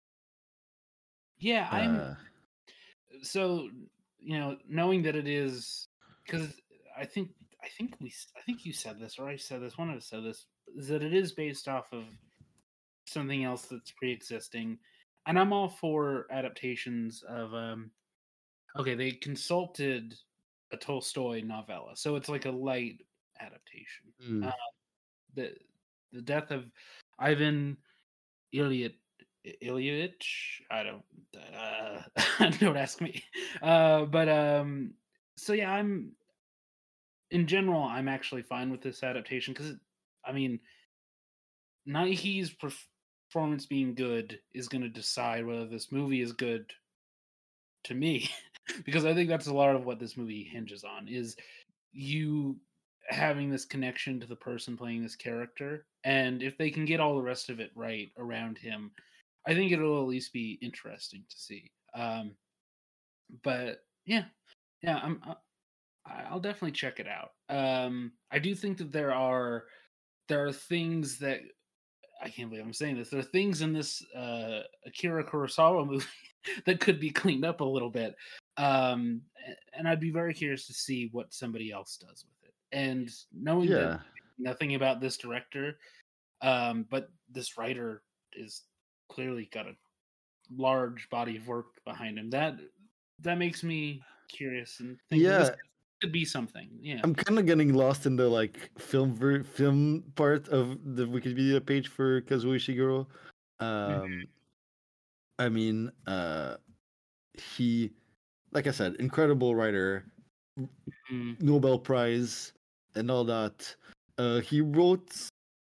Yeah. I'm uh, so you know knowing that it is because I think I think we s- I think you said this or I said this. One of us said this is that it is based off of something else that's pre-existing, and I'm all for adaptations of um okay, they consulted a Tolstoy novella, so it's like a light adaptation. mm, Uh, the the death of Ivan Ilyich Ilyich. I don't. Uh, don't ask me. Uh, but um, so yeah, I'm in general, I'm actually fine with this adaptation because I mean, Nike's performance being good is going to decide whether this movie is good to me because I think that's a lot of what this movie hinges on is you having this connection to the person playing this character, and if they can get all the rest of it right around him, I think it'll at least be interesting to see. Um but yeah, yeah, I'm I- I'll definitely check it out. um I do think that there are there are things that I can't believe I'm saying this. There are things in this uh, Akira Kurosawa movie that could be cleaned up a little bit, um, a- and I'd be very curious to see what somebody else does with it. And knowing that yeah, nothing about this director, um, but this writer is clearly got a large body of work behind him. That that makes me curious and think that this yeah. could be something. Yeah. I'm kind of getting lost in the like film ver- film part of the Wikipedia page for Kazuo Ishiguro. Um, I mean, uh, he, like I said, incredible writer, Mm-hmm. Nobel Prize, and all that. Uh, he wrote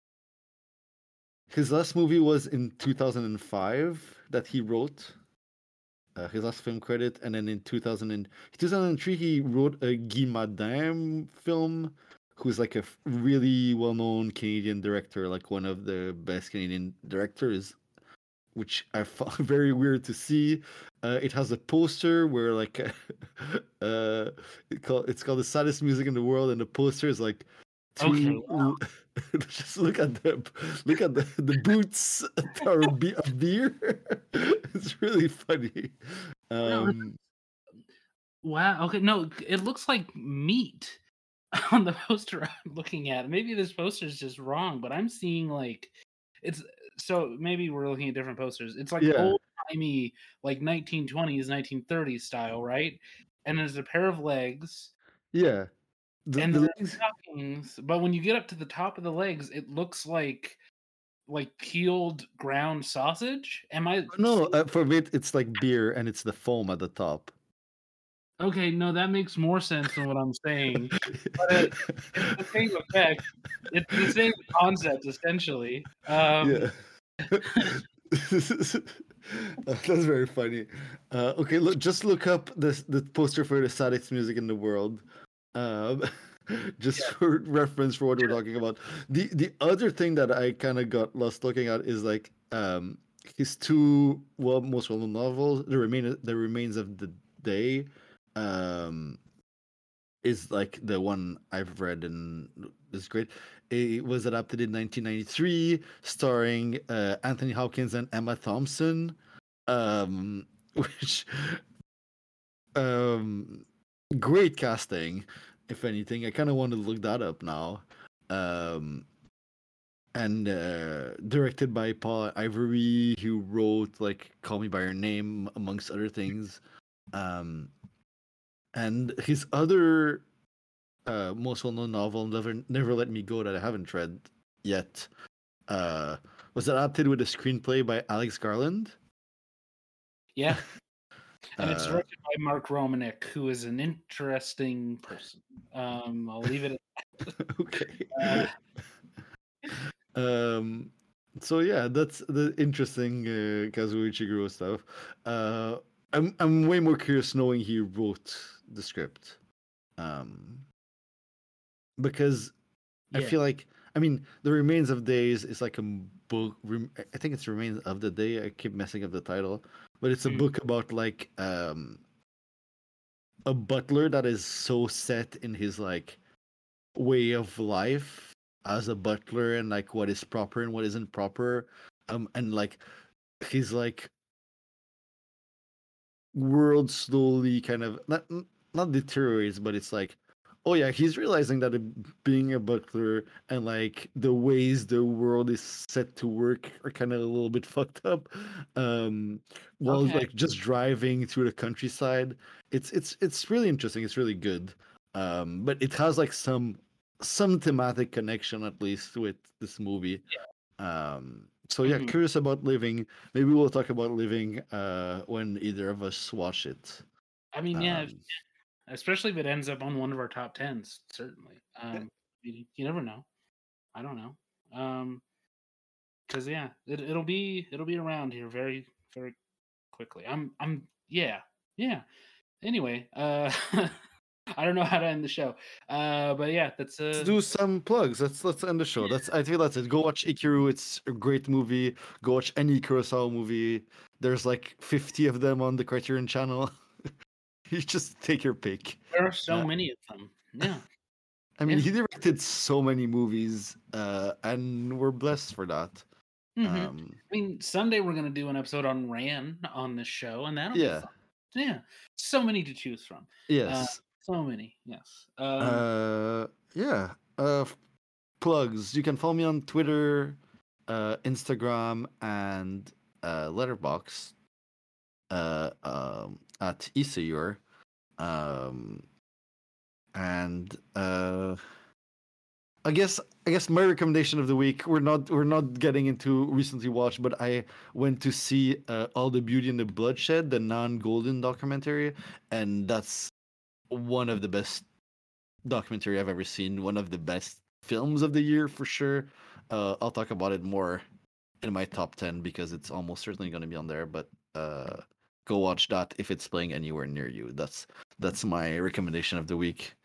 his last movie was in two thousand five that he wrote. Uh, his last film credit, and then in two thousand and, two thousand three he wrote a Guy Madame film, who's like a f- really well-known Canadian director, like one of the best Canadian directors, which I found very weird to see. Uh, it has a poster where like uh, it call, it's called the saddest music in the world, and the poster is like Okay. two. Just look at the look at the, the boots that are be- of beer. It's really funny. Wow. Um, Wow. Okay. No, it looks like meat on the poster I'm looking at. Maybe this poster is just wrong, but I'm seeing like it's so maybe we're looking at different posters. It's like yeah, old timey, like nineteen twenties, nineteen thirties style, right? And there's a pair of legs yeah. The and the then legs. stockings, but when you get up to the top of the legs, it looks like like peeled ground sausage. Am I No, seeing? uh, for me it's like beer, and it's the foam at the top. Okay, no, that makes more sense than what I'm saying. But it, it's the same effect. It's the same concept essentially. Um, Yeah. Uh, That's very funny. Uh, okay, look, just look up this the poster for the saddest music in the world. Um, just yeah. for reference for what we're talking about. The the other thing that I kind of got lost looking at is like um his two well most well known novels, The Remain The Remains of the Day, um is like the one I've read and is great. It was adapted in nineteen ninety-three, starring uh, Anthony Hopkins and Emma Thompson, um, which um, great casting. If anything, I kind of want to look that up now. Um, and uh, directed by Paul Ivory, who wrote like "Call Me by Your Name" amongst other things. Um, and his other uh, most well-known novel, Never Never Let Me Go, that I haven't read yet, uh, was adapted with a screenplay by Alex Garland. Yeah. And it's Uh, directed by Mark Romanek, who is an interesting person. Um, I'll leave it at okay. uh, um. So yeah, that's the interesting uh, Kazuo Ichiguro stuff. Uh, I'm I'm way more curious knowing he wrote the script, um, because I yeah. feel like, I mean, The Remains of Days is like a book. rem- I think it's Remains of the Day. I keep messing up the title, but it's a Mhm. book about like um a butler that is so set in his like way of life as a butler, and like what is proper and what isn't proper, um and like his like world slowly kind of not not deteriorates, but it's like, oh yeah, he's realizing that it, being a butler and like the ways the world is set to work are kind of a little bit fucked up. Um, while Okay. like just driving through the countryside, it's it's it's really interesting. It's really good. Um, but it has like some some thematic connection at least with this movie. Um, so yeah, Mhm. curious about Living. Maybe we'll talk about Living uh, when either of us watch it. I mean, yeah, if- Um, especially if it ends up on one of our top tens, certainly. yeah, Um, you, you never know. I don't know. Um, because yeah, it, it'll be it'll be around here very very quickly. I'm I'm yeah yeah. Anyway, uh, I don't know how to end the show. Uh, but yeah, that's let's uh do some plugs. Let's let's end the show. That's I feel that's it. Go watch Ikiru. It's a great movie. Go watch any Kurosawa movie. There's like fifty of them on the Criterion channel. You just take your pick. there are so Uh, many of them. Yeah, I mean, yeah. he directed so many movies, uh, and we're blessed for that. hmm Um, I mean, Sunday we're gonna do an episode on Ran on this show, and that'll be yeah. fun. Yeah, so many to choose from. Uh, Yes. so many. Yes. Um, Uh, yeah. Uh, f- plugs. You can follow me on Twitter, uh, Instagram, and uh, Letterbox. Uh, um, at Isayur. Um, and uh, I guess I guess my recommendation of the week. We're not we're not getting into recently watched, but I went to see uh, All the Beauty and the Bloodshed, the non-Golden documentary, and that's one of the best documentary I've ever seen. One of the best films of the year for sure. Uh, I'll talk about it more in my top ten because it's almost certainly going to be on there. But uh, go watch that if it's playing anywhere near you. That's that's my recommendation of the week.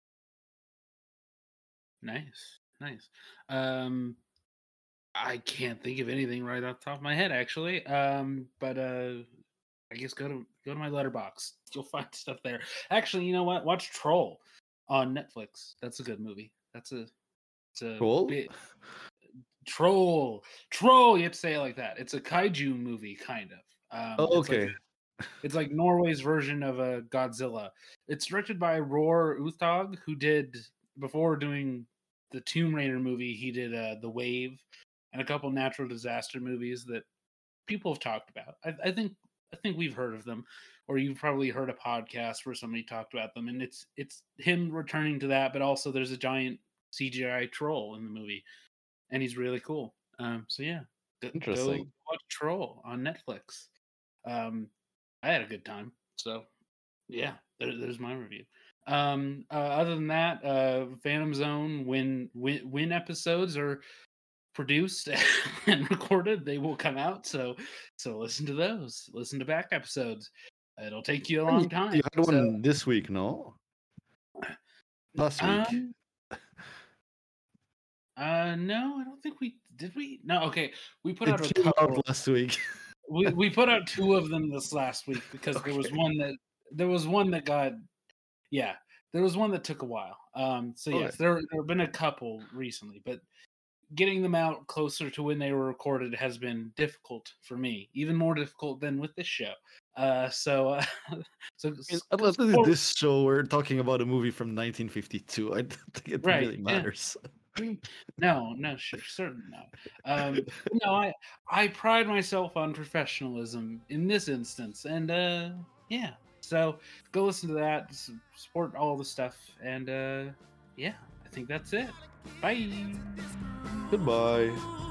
nice, nice. Um, I can't think of anything right off the top of my head, actually. Um, but uh, I guess go to go to my letterbox. You'll find stuff there. Actually, you know what? Watch Troll on Netflix. That's a good movie. That's a it's a Cool. bit Troll. Troll. You have to say it like that. It's a kaiju movie, kind of. Um, Oh, it's like okay. it's like Norway's version of a Godzilla. It's directed by Roar Uthaug, who did before doing the Tomb Raider movie. He did uh, The Wave and a couple natural disaster movies that people have talked about. I, I think I think we've heard of them, or you've probably heard a podcast where somebody talked about them. And it's it's him returning to that, but also there's a giant C G I troll in the movie, and he's really cool. Um, so yeah, go, go Interesting. watch Troll on Netflix. Um, I had a good time. So yeah, there, there's my review. Um, uh, other than that, uh, Phantom Zone when when when episodes are produced and recorded, they will come out. So so listen to those. Listen to back episodes. It'll take you a And long you, time. you had So one this week, no? Last week. um uh no, I don't think we did we no okay. We put It out a came out couple. last week. We we put out two of them this last week because there was Okay. one that there was one that got yeah, there was one that took a while. Um so Okay. yes, there there have been a couple recently, but getting them out closer to when they were recorded has been difficult for me, even more difficult than with this show. Uh, so, uh, so I mean, s- unless this is oh, this show, we're talking about a movie from nineteen fifty-two. I don't think it right, really yeah, matters. no, no, sure, certainly not. Um, no, I I pride myself on professionalism in this instance, and uh, yeah, So go listen to that, s- support all the stuff, and uh, yeah, I think that's it. Bye. Goodbye.